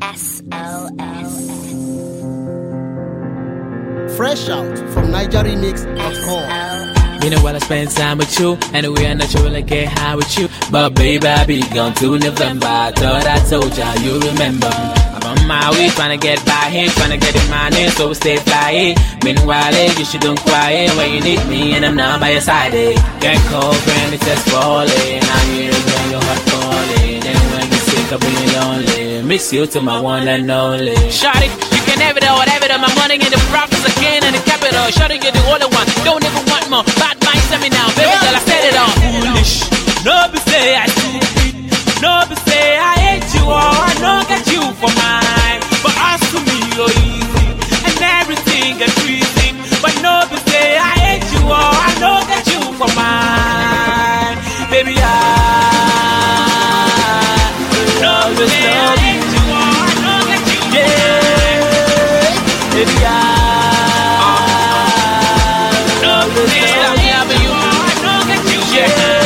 Fresh out from NigerRemix.com. You know while I spend time with you, and we are naturally get high with you. But baby, I be gone to November. I thought I told ya, you remember. I'm on my way, tryna get by here, tryna get in my name, so we stay fly. Meanwhile, you should don't cry when you need me, and I'm not by your side. Get cold, friend, it's just falling. I'm here when your heart calling, and when you sick, I'll be lonely. Miss you to my one and only. Shawty, you can have it all, whatever. My money in the profits again in the capital. Shawty, you're the only one. Don't even want more. Bad mind, send me now, baby girl. I said it all. Foolish. No be say I stupid. No be say I hate you or I don't get you for mine. But as to me, you're easy and everything is easy. But no be say I hate you or I don't get you for mine. Baby, I no be say I hate you or I don't get you. Yeah, baby, I no be say I hate you or I don't get you. Yeah.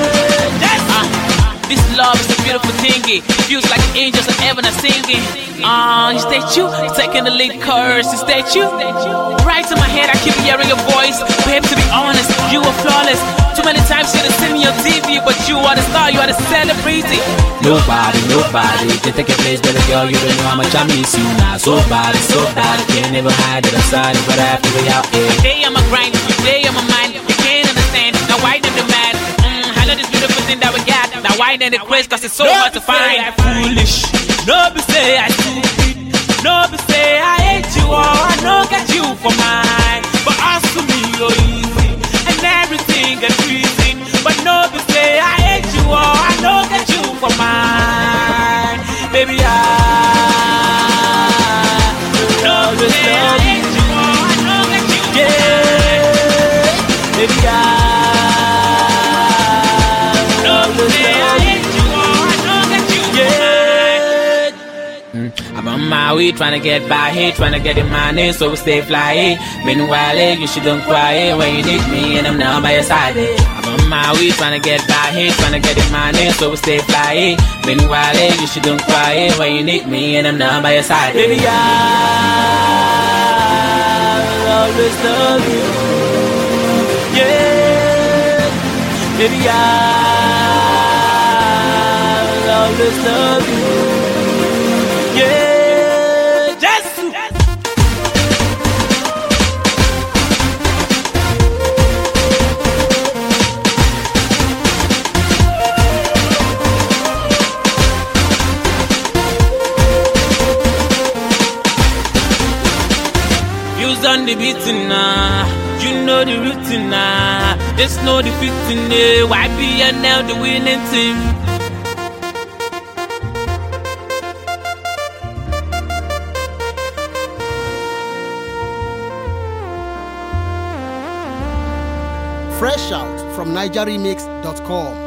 This love is a beautiful thingy. Feels like angels and heaven are singing. Is that you? Taking the lead chorus, is that you? Right in my head, I keep hearing your voice. Babe, to be honest, you are flawless. Too many times you done seen me on TV, but you are the star, you are the celebrity. Nobody can take your place, baby girl. You don't know how much I miss you now. So bad, can't never hide it. I'm sorry, but I have to be out here. Today I'm a grind, today I'm a mind. You can't understand, now why them the mad? I know this beautiful thing that we got. Now why then the quiz, cause it's so hard to find. Foolish, no be say I stupid. No be say I hate you or I don't get you for mine. But as to me, you're easy and everything is easy. But no be say I hate you or I don't get you for mine. Baby, I no be say I hate you or I don't get you. Yeah, baby, I'm on my way, tryna get by here, tryna get in my name, so we stay fly. Meanwhile, you should don't cry when you need me, and I'm now by your side. I'm on my way, tryna get by here, tryna get in my name, so we stay fly. Meanwhile, you should don't cry when you need me, and I'm now by your side. Baby, I'll always love you. Yeah, baby, I'll always love you. Yeah, just views on the beating now. You know the routine now. There's no defeating it. YBNL the winning team. Fresh out from NigerRemix.com.